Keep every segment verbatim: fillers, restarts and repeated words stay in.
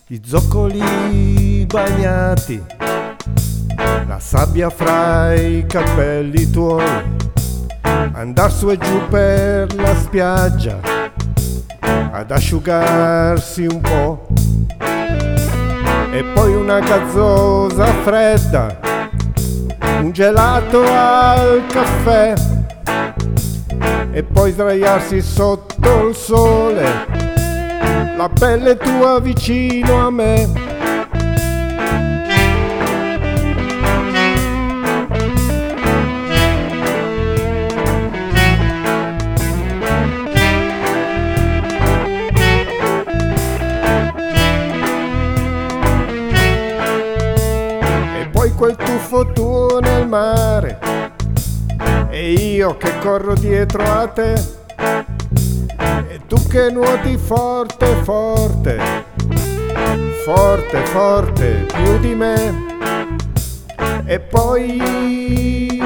gli zoccoli bagnati, la sabbia fra i capelli tuoi, andar su e giù per la spiaggia ad asciugarsi un po', e poi una gazzosa fredda, un gelato al caffè, e poi sdraiarsi sotto il sole, la pelle tua vicino a me. E poi quel tuffo tuo nel mare, e io che corro dietro a te, e tu che nuoti forte, forte, forte, forte, più di me. E poi,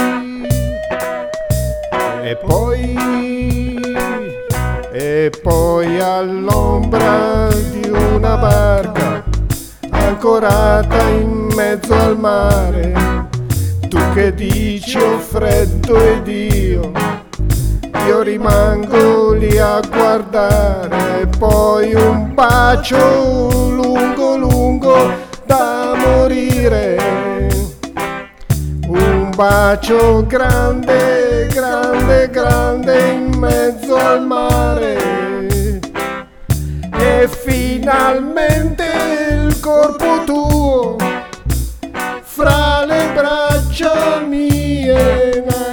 e poi, e poi all'ombra di una barca ancorata in mezzo al mare, tu che dici ho freddo ed io, io rimango lì a guardare. E poi un bacio lungo lungo da morire, un bacio grande, grande, grande in mezzo al mare, e finalmente il corpo tuo fra le braccia mie.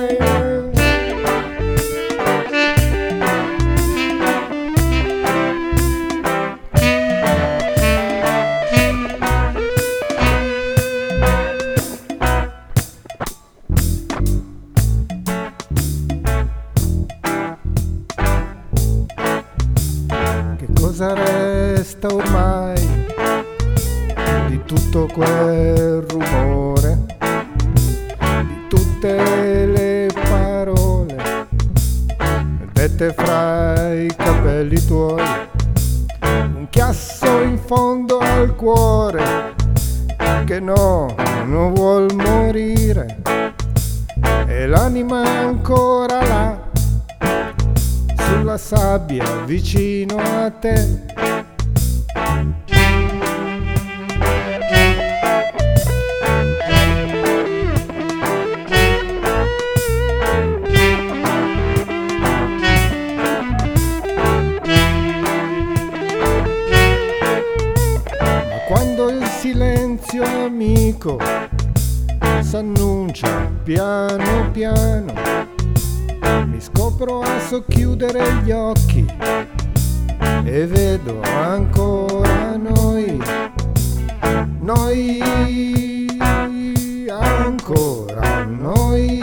Che cosa resta ormai di tutto quel rumore, di tutte le parole dette fra i capelli tuoi, un chiasso in fondo al cuore che no, non vuol morire, e l'anima è ancora là sulla sabbia vicino a te. Quando il silenzio amico s'annuncia piano piano, mi scopro a socchiudere gli occhi e vedo ancora noi, noi, ancora noi,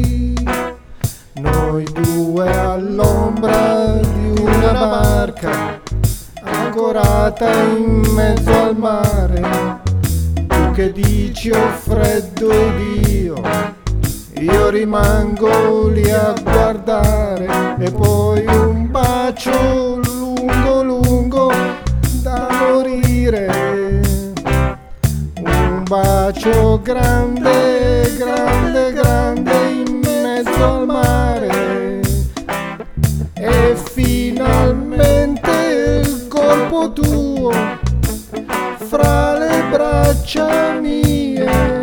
noi due all'ombra di una barca ancorata in mezzo al mare, tu che dici ho freddo ed io, io rimango lì a guardare. E poi un bacio lungo lungo da morire, un bacio grande, grande, grande in mezzo al mare, e finalmente il corpo tuo fra le braccia mie.